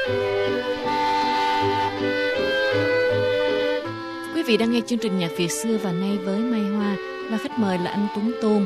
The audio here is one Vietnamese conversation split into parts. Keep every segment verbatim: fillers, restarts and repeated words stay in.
Quý vị đang nghe chương trình Nhạc Việt xưa và nay với Mai Hoa và khách mời là anh Tuấn Tôn.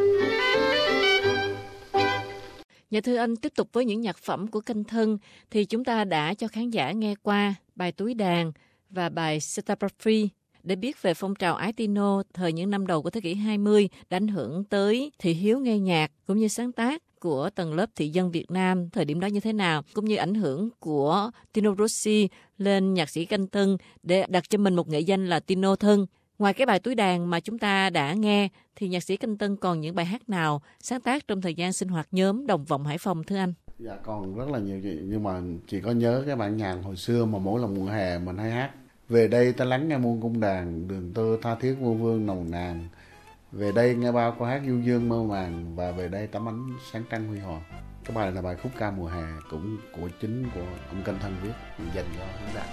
Dạ thưa anh, tiếp tục với những nhạc phẩm của Canh Thân thì chúng ta đã cho khán giả nghe qua bài Túi Đàn và bài Set Up Free để biết về phong trào Itino thời những năm đầu của thế kỷ hai mươi đã ảnh hưởng tới thị hiếu nghe nhạc cũng như sáng tác của tầng lớp thị dân Việt Nam thời điểm đó như thế nào, cũng như ảnh hưởng của Tino Rossi lên nhạc sĩ Canh Tân để đặt cho mình một nghệ danh là Tino Thân. Ngoài cái bài Túi Đàn mà chúng ta đã nghe thì nhạc sĩ Canh Tân còn những bài hát nào sáng tác trong thời gian sinh hoạt nhóm Đồng Vọng Hải Phòng thưa anh? Dạ còn rất là nhiều chị, nhưng mà chị có nhớ cái bản nhạc hồi xưa mà mỗi lần mùa hè mình hay hát. Về đây ta lắng nghe muôn cung đàn, đường tơ tha thiết vô vương nồng nàn. Về đây nghe bao câu hát du dương mơ màng, và về đây tấm ánh sáng trăng huy hoàng. Cái bài này là bài khúc ca mùa hè, cũng của chính của ông Canh Thân viết dành cho khán giả.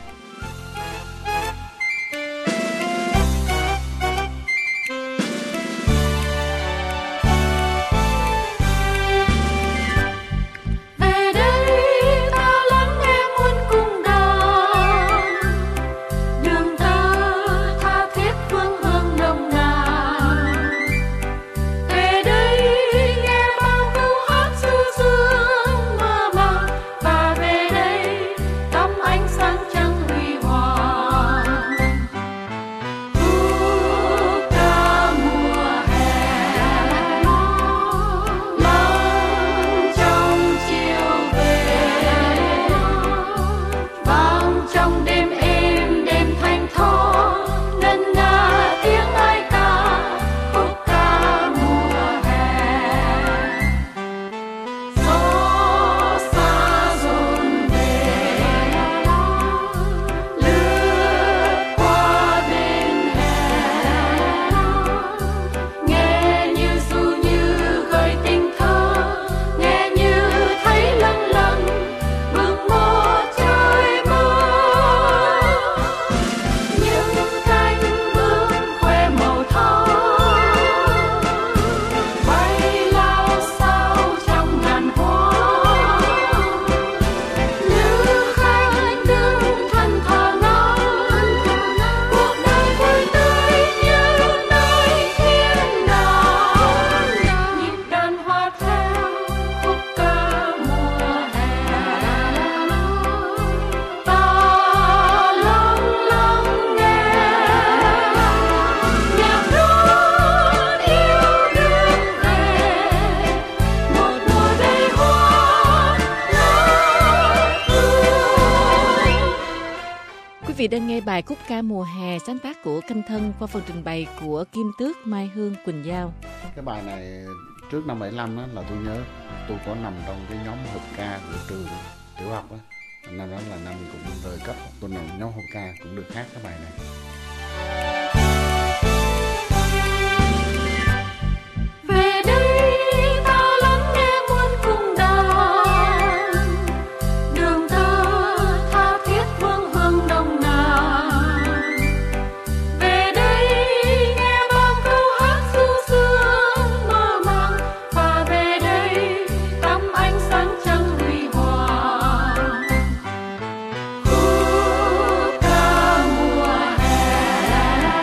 Quý vị đang nghe bài khúc ca mùa hè sáng tác của Canh Thân qua phần trình bày của Kim Tước, Mai Hương, Quỳnh Giao. Cái bài này trước năm bảy lăm đó là tôi nhớ tôi có nằm trong cái nhóm hợp ca của trường tiểu học đó. Năm đó là năm cũng rời cấp, tôi nằm nhóm hợp ca cũng được hát cái bài này. Hãy subscribe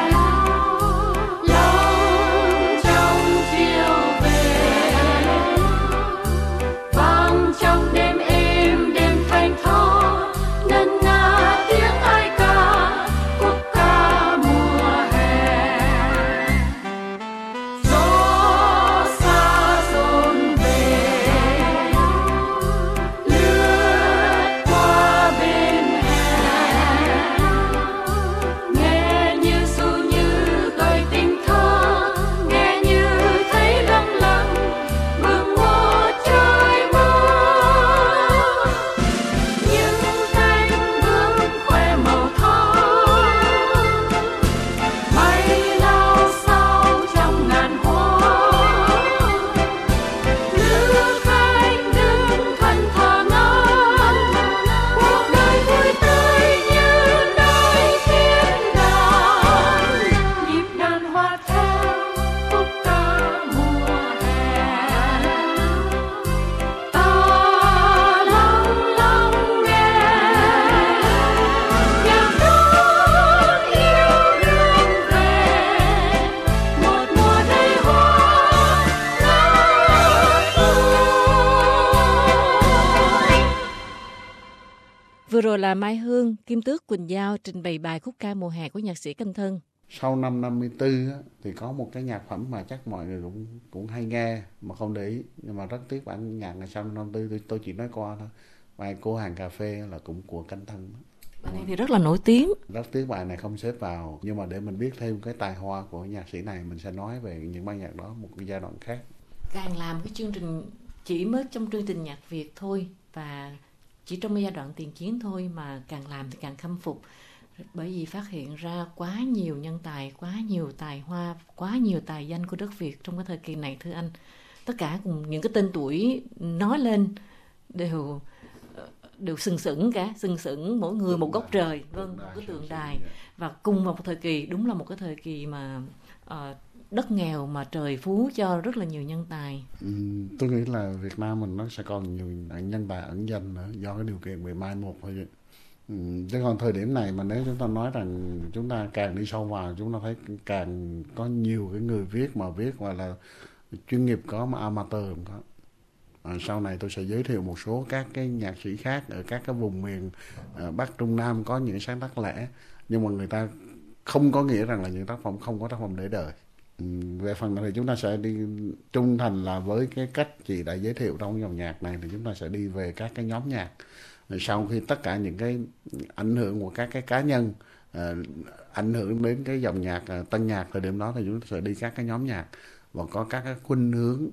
Vừa rồi là Mai Hương, Kim Tước, Quỳnh Giao trình bày bài khúc ca mùa hè của nhạc sĩ Canh Thân. Sau năm năm mươi tư á, thì có một cái nhạc phẩm mà chắc mọi người cũng cũng hay nghe mà không để ý, nhưng mà rất tiếc bản nhạc này sau năm năm mươi tư tôi, tôi chỉ nói qua thôi. Bài Cô Hàng Cà Phê là cũng của Canh Thân. Bài này thì rất là nổi tiếng. Rất tiếc bài này không xếp vào, nhưng mà để mình biết thêm cái tài hoa của nhạc sĩ này, mình sẽ nói về những ban nhạc đó một cái giai đoạn khác. Càng làm cái chương trình chỉ mới trong chương trình nhạc Việt thôi, và chỉ trong giai đoạn tiền chiến thôi, mà càng làm thì càng khâm phục, bởi vì phát hiện ra quá nhiều nhân tài, quá nhiều tài hoa, quá nhiều tài danh của đất Việt trong cái thời kỳ này, thưa anh. Tất cả cùng những cái tên tuổi nói lên đều đều sừng sững cả, sừng sững mỗi người một góc trời, vâng, một cái tượng đài. Và cùng vào một thời kỳ, đúng là một cái thời kỳ mà uh, đất nghèo mà trời phú cho rất là nhiều nhân tài. Ừ, tôi nghĩ là Việt Nam mình nó sẽ còn nhiều nhân tài ẩn danh nữa, do cái điều kiện về mai một thôi. Ừ, chứ còn thời điểm này mà nếu chúng ta nói rằng chúng ta càng đi sâu vào, chúng ta thấy càng có nhiều cái người viết mà viết gọi là chuyên nghiệp có, mà amateur cũng có. À, sau này tôi sẽ giới thiệu một số các cái nhạc sĩ khác ở các cái vùng miền à, Bắc Trung Nam có những sáng tác lẻ, nhưng mà người ta không có nghĩa rằng là những tác phẩm không có tác phẩm để đời. Ừ, về phần này thì chúng ta sẽ đi trung thành là với cái cách chị đã giới thiệu trong dòng nhạc này, thì chúng ta sẽ đi về các cái nhóm nhạc. Rồi sau khi tất cả những cái ảnh hưởng của các cái cá nhân à, ảnh hưởng đến cái dòng nhạc à, tân nhạc thời điểm đó, thì chúng ta sẽ đi các cái nhóm nhạc và có các cái khuynh hướng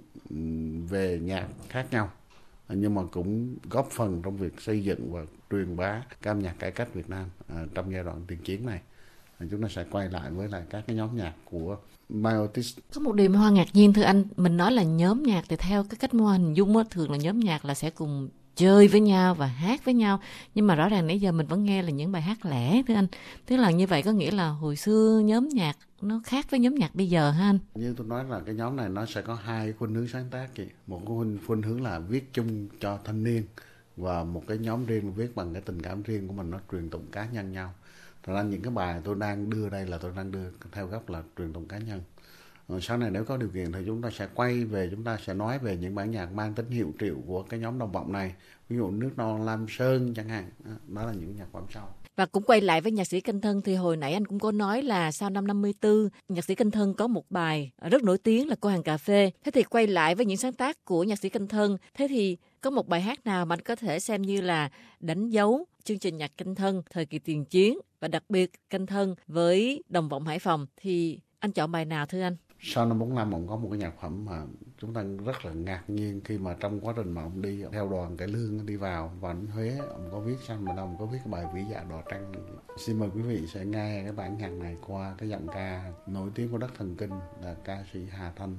về nhạc khác nhau, nhưng mà cũng góp phần trong việc xây dựng và truyền bá ca nhạc cải cách Việt Nam à, trong giai đoạn tiền chiến này. À, chúng ta sẽ quay lại với lại các cái nhóm nhạc của Myotis. Có một điều mà Hoa ngạc nhiên, thưa anh, mình nói là nhóm nhạc thì theo cái cách Hoa hình dung đó, thường là nhóm nhạc là sẽ cùng chơi với nhau và hát với nhau, nhưng mà rõ ràng nãy giờ mình vẫn nghe là những bài hát lẻ, thưa anh. Tức là như vậy có nghĩa là hồi xưa nhóm nhạc nó khác với nhóm nhạc bây giờ ha anh? Như tôi nói là cái nhóm này nó sẽ có hai khuynh hướng sáng tác kìa. Một cái khuynh hướng là viết chung cho thanh niên, và một cái nhóm riêng viết bằng cái tình cảm riêng của mình, nó truyền tụng cá nhân nhau. Thật ra những cái bài tôi đang đưa đây là tôi đang đưa theo góc là truyền tụng cá nhân. Rồi sau này nếu có điều kiện thì chúng ta sẽ quay về, chúng ta sẽ nói về những bản nhạc mang tính hiệu triệu của cái nhóm đồng vọng này. Ví dụ Nước Non Lam Sơn chẳng hạn, đó là những nhạc phẩm sau. Và cũng quay lại với nhạc sĩ Canh Thân, thì hồi nãy anh cũng có nói là sau năm năm mươi tư, nhạc sĩ Canh Thân có một bài rất nổi tiếng là Cô Hàng Cà Phê. Thế thì quay lại với những sáng tác của nhạc sĩ Canh Thân, thế thì có một bài hát nào mà anh có thể xem như là đánh dấu chương trình nhạc Canh Thân thời kỳ tiền chiến, và đặc biệt Canh Thân với Đồng Vọng Hải Phòng, thì anh chọn bài nào thưa anh? Sau năm bốn lăm ông có một cái nhạc phẩm mà chúng ta rất là ngạc nhiên, khi mà trong quá trình mà ông đi theo đoàn Cải Lương đi vào và đến Huế, ông có viết sang mà ông có viết cái bài Vĩ Dạ Đò Trăng. Xin mời quý vị sẽ nghe cái bản nhạc này qua cái giọng ca nổi tiếng của đất Thần Kinh là ca sĩ Hà Thanh.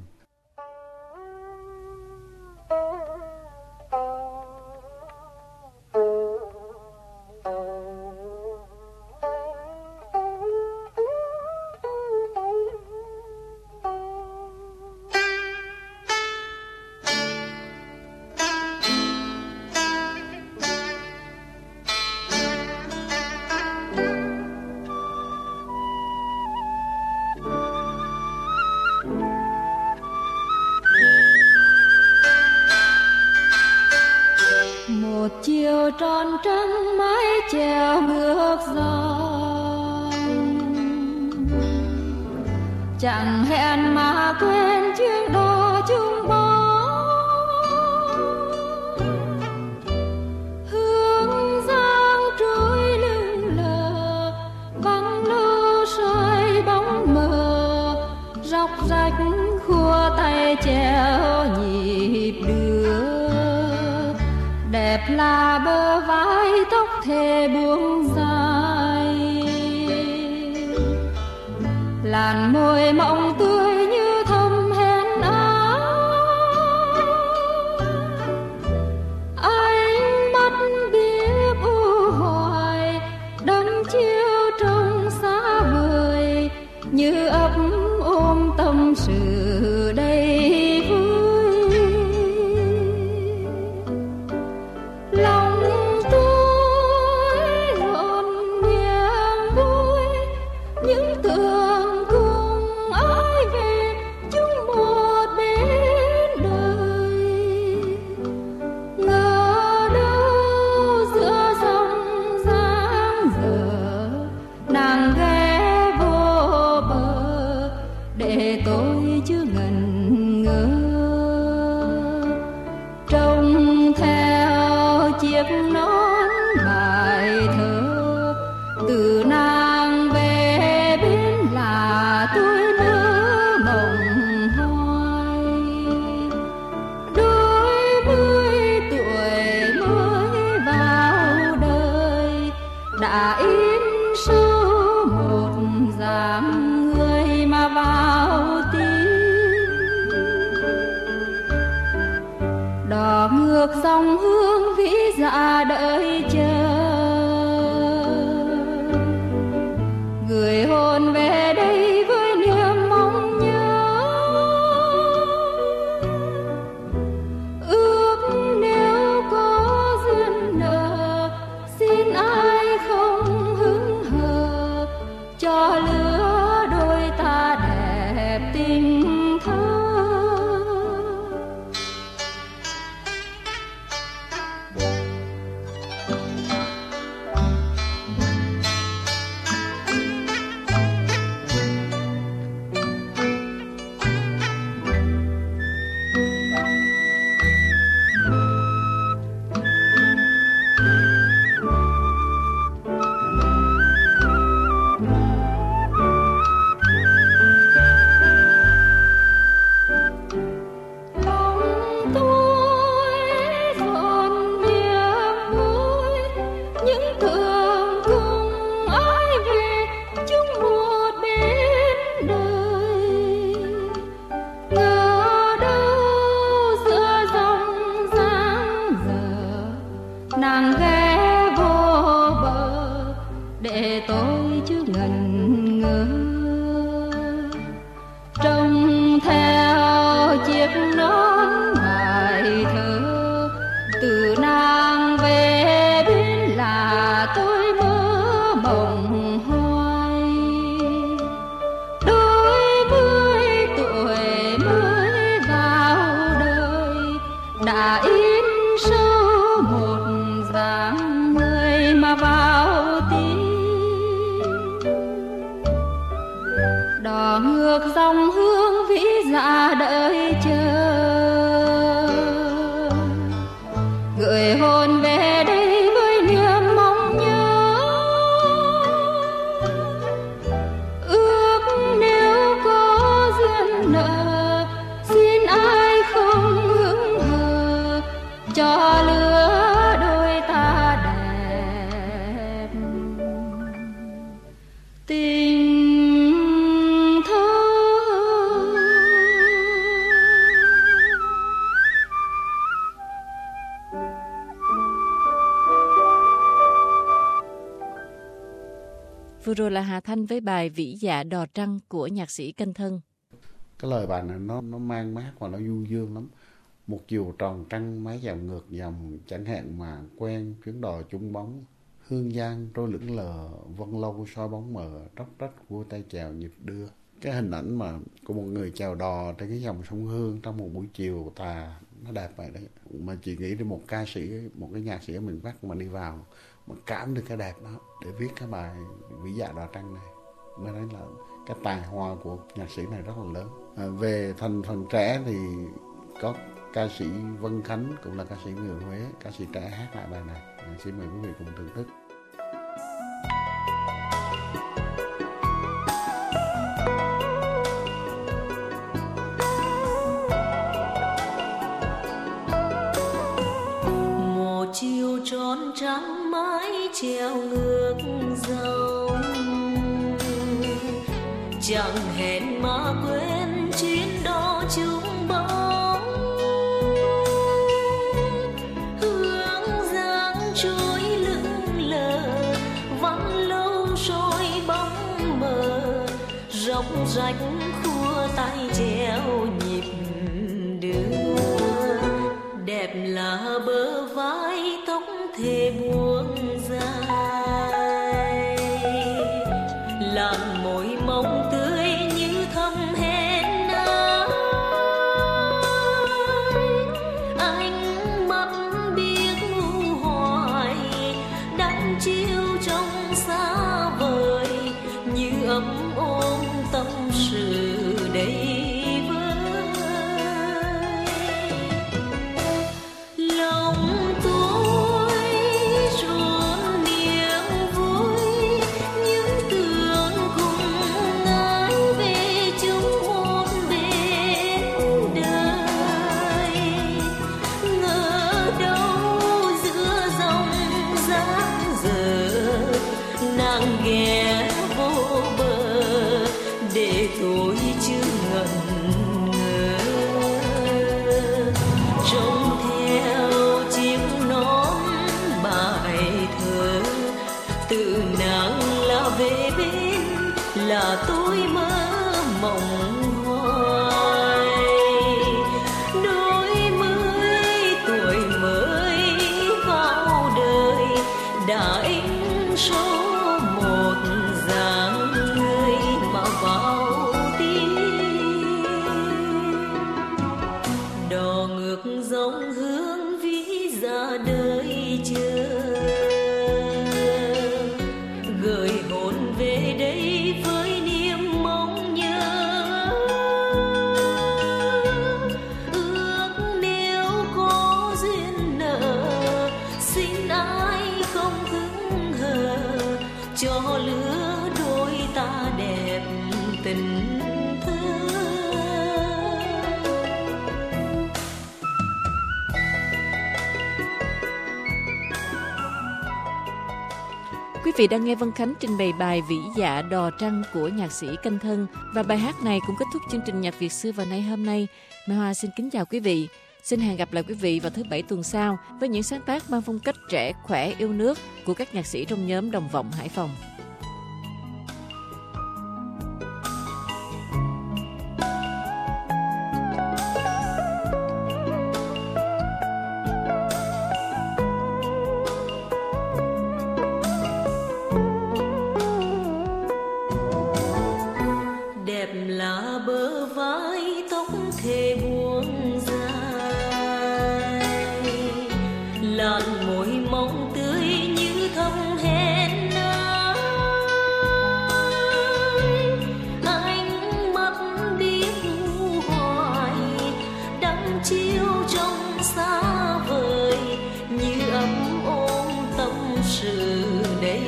chiều tròn trăng mái chèo ngược dòng, chẳng hẹn mà quên chuyến đò chung bóng, hương giang trôi lưng lờ băng lô soi bóng mờ, róc rách khua tay chèo nhịp đưa, đẹp là bờ vai tóc thề buông dài, làn môi mộng tươi như thầm hẹn áo, ánh mắt biết u hoài đắm chiêu trong xa vời, như ấp ôm tâm sự đầy vui. Lòng tôi rộn niềm vui, những tưởng cùng ái non bài thơ. Từ nàng về bên là tôi nhớ mộng hoài. Đôi mươi tuổi mới vào đời, đã in sâu một dáng người mà vào tim. Đò ngược dòng hương vĩ dạ đợi chờ, người hồn về đây với niềm mong nhớ. Ước nếu có duyên nợ, xin ai không hững hờ, cho lứa đôi ta đẹp tình thơ. Nàng ghé vô bờ để tôi chứ ngần ngơ, trông theo chiếc nón bài thơ. Từ nàng về bên là tôi mơ mộng hoài. Đôi mươi tuổi mới vào đời, đã in sâu một dáng người mà vào tim. Đò ngược dòng hương vĩ dạ đợi chờ, gửi hồn về đây với niềm mong nhớ. Ước nếu có duyên nợ, xin ai không hững hờ, cho lứa đôi ta đẹp tình thơ. Vừa rồi là Hà Thanh với bài Vĩ Dạ Đò Trăng của nhạc sĩ Canh Thân. Cái lời bài này nó nó mang mát và nó du dương lắm. Một chiều tròn trăng mái dạo ngược dòng, chẳng hạn mà quen chuyến đò chung bóng. Hương giang trôi lững lờ, vân lâu soi bóng mờ, tróc trách vua tay chèo nhịp đưa. Cái hình ảnh mà của một người chèo đò trên cái dòng sông Hương trong một buổi chiều tà, nó đẹp vậy đấy. Mà chị nghĩ đến một ca sĩ, một cái nhạc sĩ ở miền Bắc mà đi vào mà cảm được cái đẹp đó để viết cái bài Vĩ Dạ Đò Trăng này, mới thấy là cái tài hoa của nhạc sĩ này rất là lớn. À, về thành phần trẻ thì có ca sĩ Vân Khánh, cũng là ca sĩ người Huế, ca sĩ trẻ hát lại bài này. À, xin mời quý vị cùng thưởng thức. Một chiều tròn trắng mái treo ngược dòng, chẳng hẹn mà quên chuyến đò chung bóng. Hương giang trôi lững lờ, vắng lâu trôi bóng mờ, róc rách khua tay treo nhịp đưa. Đẹp là bờ vai tóc thề buông dài, làn môi mong tươi như thầm hẹn ai. Ánh mắt biết ngu hoài, đắm chiêu trong xa vời, như ấm ôm tâm sự đầy. là tôi mơ mộng hoài. Đôi mươi tuổi mới vào đời đã in số một dáng người mà vào tim. Đò ngược dòng hướng vĩ ra đời chờ, gửi hồn về đây với niềm mong nhớ. Ước nếu có duyên nợ, xin ai không hững hờ, cho lứa đôi ta đẹp tình thơ. Quý vị đang nghe Vân Khánh trình bày bài Vĩ Dạ Đò Trăng của nhạc sĩ Canh Thân, và bài hát này cũng kết thúc chương trình Nhạc Việt xưa vào ngày hôm nay. Mai Hoa xin kính chào quý vị. Xin hẹn gặp lại quý vị vào thứ Bảy tuần sau với những sáng tác mang phong cách trẻ, khỏe, yêu nước của các nhạc sĩ trong nhóm Đồng Vọng Hải Phòng. Đẹp là bờ vai tóc thề buông dài, làn môi mong tươi như thầm hẹn ai. Ánh mắt biết ngu hoài đắm chiêu trong xa vời, như ấm ôm tâm sự đầy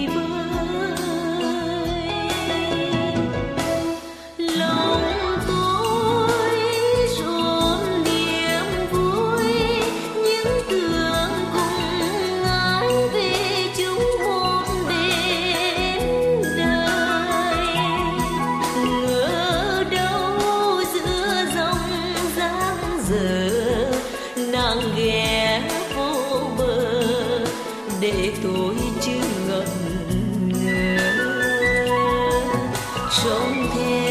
để tôi chưa ngẩn ngơ. Trông theo